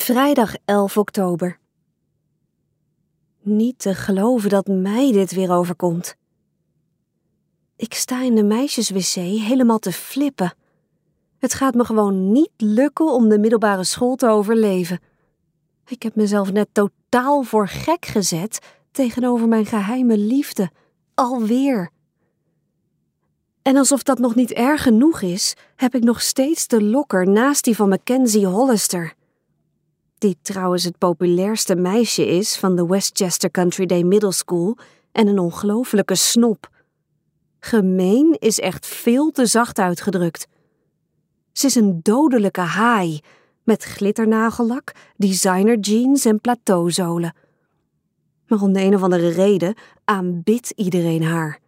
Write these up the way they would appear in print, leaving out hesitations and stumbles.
Vrijdag 11 oktober. Niet te geloven dat mij dit weer overkomt. Ik sta in de meisjeswc helemaal te flippen. Het gaat me gewoon niet lukken om de middelbare school te overleven. Ik heb mezelf net totaal voor gek gezet tegenover mijn geheime liefde. Alweer. En alsof dat nog niet erg genoeg is, heb ik nog steeds de lokker naast die van Mackenzie Hollister. Die trouwens het populairste meisje is van de Westchester Country Day Middle School en een ongelofelijke snop. Gemeen is echt veel te zacht uitgedrukt. Ze is een dodelijke haai met glitternagellak, designer jeans en plateauzolen. Maar om de een of andere reden aanbidt iedereen haar.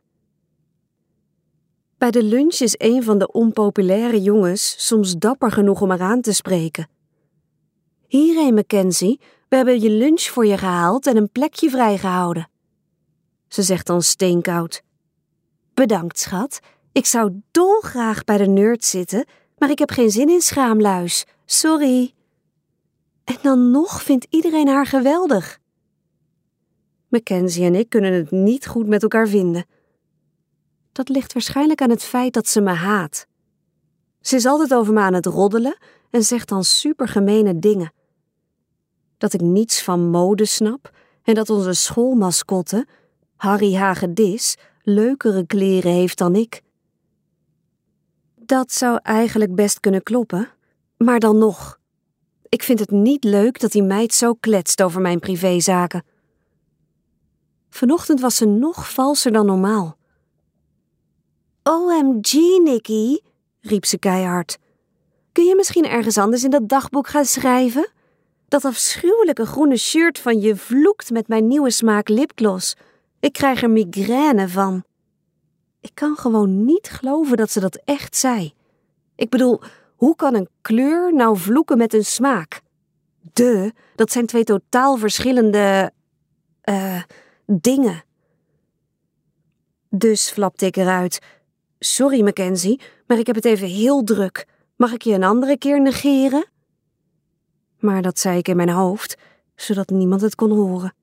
Bij de lunch is een van de onpopulaire jongens soms dapper genoeg om haar aan te spreken. Hierheen, Mackenzie, we hebben je lunch voor je gehaald en een plekje vrijgehouden. Ze zegt dan steenkoud. Bedankt, schat. Ik zou dolgraag bij de nerds zitten, maar ik heb geen zin in schaamluis. Sorry. En dan nog vindt iedereen haar geweldig. Mackenzie en ik kunnen het niet goed met elkaar vinden. Dat ligt waarschijnlijk aan het feit dat ze me haat. Ze is altijd over me aan het roddelen en zegt dan supergemene dingen. Dat ik niets van mode snap en dat onze schoolmascotte, Harry Hagedis, leukere kleren heeft dan ik. Dat zou eigenlijk best kunnen kloppen, maar dan nog. Ik vind het niet leuk dat die meid zo kletst over mijn privézaken. Vanochtend was ze nog valser dan normaal. OMG, Nicky, riep ze keihard. Kun je misschien ergens anders in dat dagboek gaan schrijven? Dat afschuwelijke groene shirt van je vloekt met mijn nieuwe smaak lipgloss. Ik krijg er migraine van. Ik kan gewoon niet geloven dat ze dat echt zei. Ik bedoel, hoe kan een kleur nou vloeken met een smaak? Dat zijn twee totaal verschillende dingen. Dus flapte ik eruit. Sorry, Mackenzie, maar ik heb het even heel druk. Mag ik je een andere keer negeren? Maar dat zei ik in mijn hoofd, zodat niemand het kon horen.